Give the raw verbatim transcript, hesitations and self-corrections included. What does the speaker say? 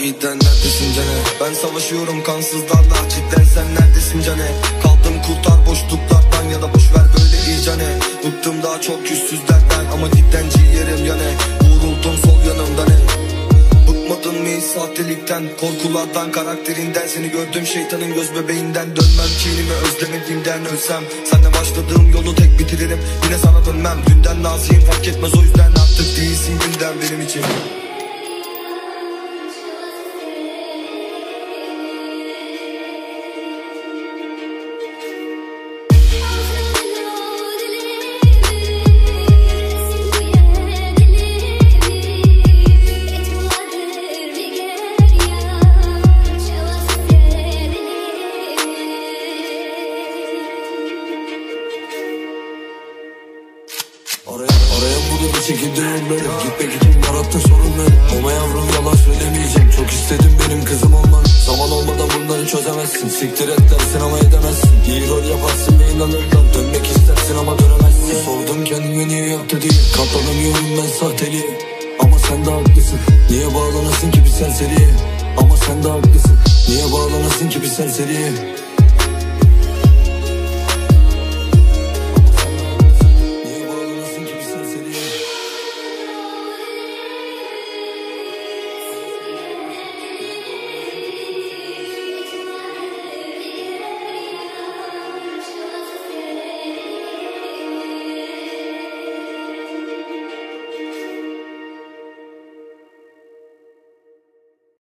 Sahiden neredesin cane? Ben savaşıyorum kansızlarla, cidden sen neredesin cane? Kaldım kurtar boşluklardan ya da boşver böyle iyicane. Bıktım daha çok yüzsüzlerden ama cidden ciğerim yane. Vuruldum sol yanımda ne? Bıkmadın mı hiç sahtelikten, korkulardan, karakterinden? Seni gördüm şeytanın göz bebeğinden. Dönmem kinimi özlemediğimden, ölsem senle başladığım yolu tek bitiririm. Yine sana dönmem, dünden naziyim fark etmez, o yüzden artık değilsin günden benim için. Oraya, oraya burada bir şekilde yollarım. Gitmek için yarattı sorunları. Ama yavrum yalan söylemeyeceğim. Çok istedim benim kızım olmanı. Zaman olmadan bunları çözemezsin. Siktir et dersin ama edemezsin. İyi rol yaparsın ve inanırlar. Dönmek istersin ama dönemezsin. Sordum kendime niye yaptı diye. Katlanamıyorum ben sahteliğe. Ama sen de haklısın. Niye bağlanasın ki bir serseriye? Ama sen de haklısın. Niye bağlanasın ki bir serseriye?